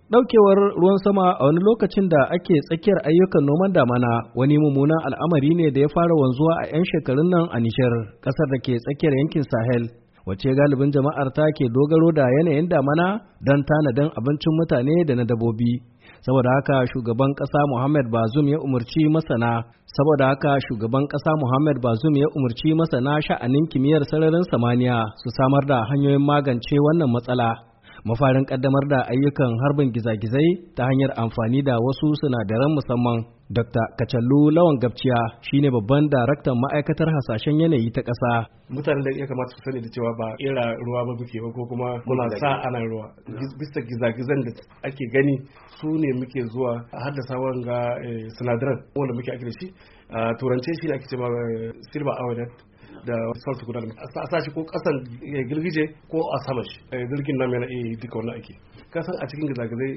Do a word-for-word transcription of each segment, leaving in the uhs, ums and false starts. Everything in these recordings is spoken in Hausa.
Ɗaukewar ruwan sama a wani lokacin da ake tsakiyar ayyukan noman damana wani mummunan al'amari ne da ya fara wanzuwa a 'yan shekarun nan a Nijar, ƙasar da ke tsakiyar yankin Sahel, wacce galibin jama'ar ta ke dogaro da yanayin damana don tanadin abincin mutane da na dabbobi. Saboda haka shugaban ƙasa Muhammad Bazoum ya umarci masana saboda haka shugaban ƙasa Muhammad Bazoum ya umarci masana sha'anin kimiyyar sararin samaniya su samar da hanyoyin magance wannan matsala. Mafarin kaddamar da ayyukan harbin gizagizai ta hanyar amfani da wasu sinadaran musamman. Dokta Kacallu Lawan Gabciya shine babban daraktan ma'aikatar hasashen yanayi ta ƙasa. Mutanen da ya kamata su sani da cewa ba era ruwa ba muke ba ko kuma muna sa ana ruwa. Bisa gizagizan da ake gani su ne muke zuwa a haddasa wanga sinadaran wanda muke ake da shi. A turance shi ne ake cewa silver iodide da salt guda da a sashi ko kasan girgije ko a sama shi jirgin nan yana iya duka wannan ake kasan a cikin gizagizai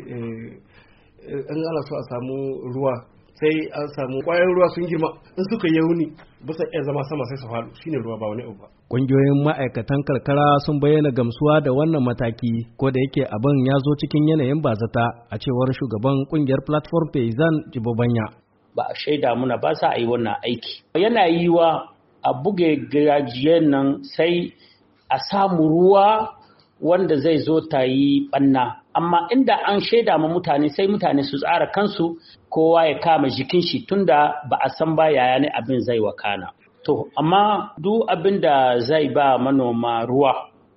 in ana so a samu ruwa sai an samu kwayoyin ruwa sun girma in suka yauni bisa iya zama sama sai su faɗo shine ruwa ba wani abu ba. Ƙungiyoyin ma'aikatan karkara sun bayyana gamsuwa da wannan mataki ko da yake abin ya zo cikin yanayin bazata a cewar shugaban ƙungiyar platform Payzan Jibobanya. Ba a shaida muna ba sa a yi wannan aiki yana yi wa a buge girajiyen nan sai a samu ruwa wanda zai zo ta yi ɓanna. Amma inda an shaida ma mutane sai mutane su tsara kansu kowa ya kama jikin shi tunda ba a san ba yaya ne abin zai wakana. To, amma duk abin da zai ba manoma ruwa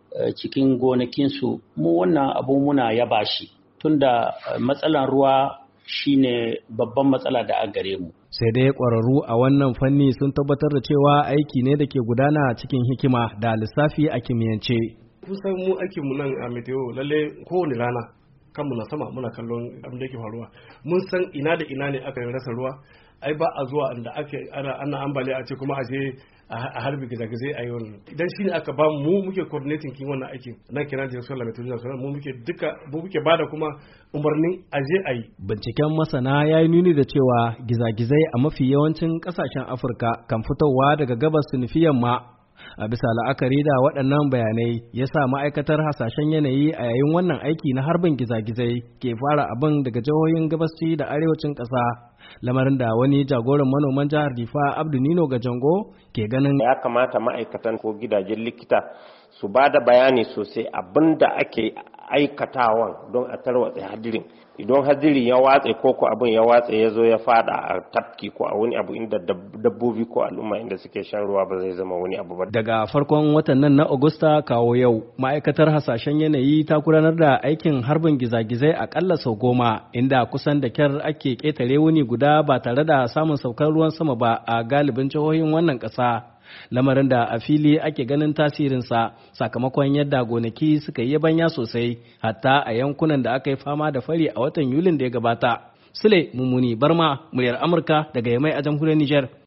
cikin gonakinsu mu wannan abu muna yaba shi tunda matsalan ruwa shine babban matsala da a gare mu. Sai dai ƙwararru a wannan fanni sun tabbatar da cewa aiki ne da ke gudana cikin hikima da lissafi a kimiyyance. Kun san mu aikin mu nan a meteo lalle kowane rana kan mu na sama muna kallon abin da yake faruwa. Mun san ina da ina ne aka rasa ruwa. Ai ba a zuwa inda ake ana ana ambaliya a ce kuma a je a harbi gizagizai a yi wannan. Idan shine aka ba mu muke coordinating kin wannan aikin. Nan kenan da solar meteorology mu muke duka mu muke bada kuma umarnin a je a yi. Binciken masana ya yi nuni da cewa gizagizai a mafi yawancin kasashen Afirka kan fitowa daga gabas su nufi yamma. A bisa la'akari da waɗannan bayanai ya sa ma'aikatar hasashen yanayi a yayin wannan aiki na harbin gizagizai ke fara abin daga jihohin gabasci da arewacin ƙasa. Lamarin da wani jagoran manoman jihar Difa Abdu Nino Gajango ke ganin ya kamata ma'aikatan ko gidajen likita su ba da bayani sosai abin da ake aikatawan don a tarwatsa hadirin. Idan hadiri ya watse ko ko abin ya watse ya zo ya fada a tafki ko a wani abu inda dabbobi ko al'umma inda suke shan ruwa ba zai zama wani abu ba. Daga farkon watan nan na Agusta kawo yau, ma'aikatar hasashen yanayi ta gudanar da aikin harbin gizagizai akalla sau goma, inda kusan da kyar ake ƙetare wuni guda ba tare da samun saukar ruwan sama ba a galibin jihohin wannan ƙasa. Lamarin da a fili ake ganin tasirinsa sakamakon yadda gonaki suka yi yabanya sosai hatta a yankunan da aka yi fama da fari a watan Yulin da ya gabata. Sule Mummuni Barma, muryar Amurka daga Yamai a jamhuriyar Nijar.